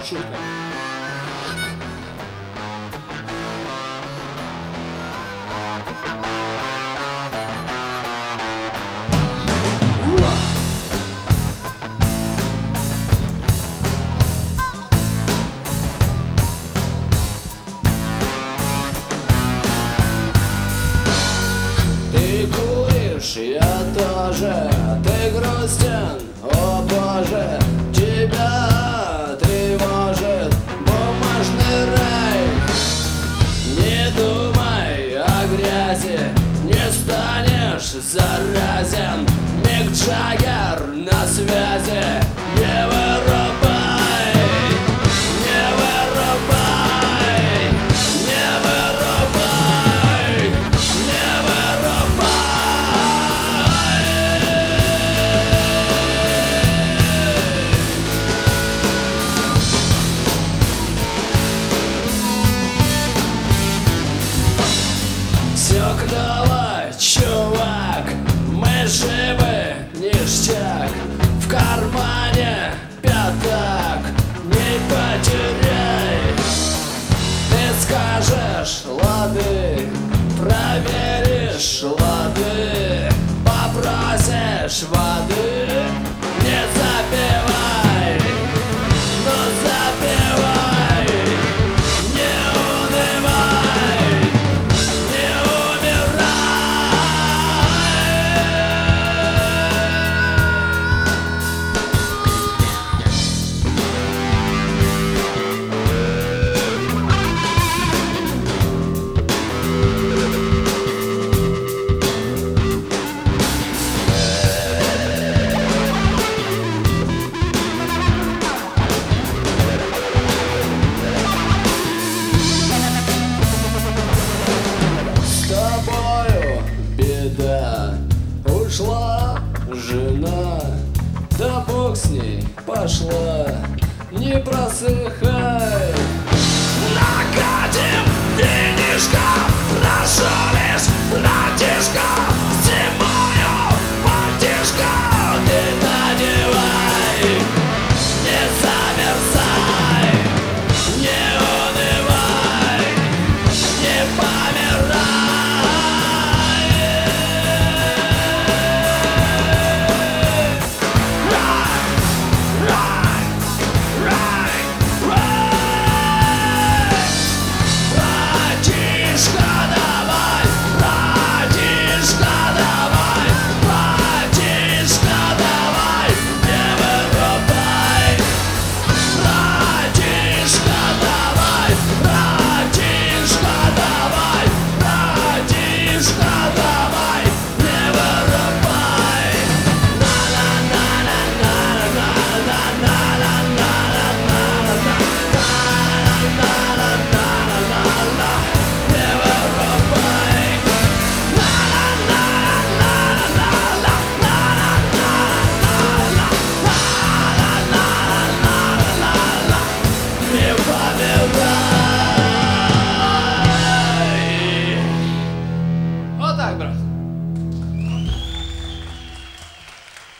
шутка. Ты куришь, я тоже, ты грустен, о боже, тебя тревожит бумажный рай. Не думай о грязи, не станешь заразен. Мик Джаггер на связи, не вырубай, не вырубай, не вырубай, не вырубай. Все клево, чувак, мы живы, ништяк. В кармане пятак, не потеряй. Ты скажешь лады, проверишь лады, попросишь воды, не запивай, но запивай, не унывай, не умирай. С тобою беда, ушла жена, да бог с ней пошла, не просыхай. Накатим денежка, прошу лишь братишка, зимою потишка.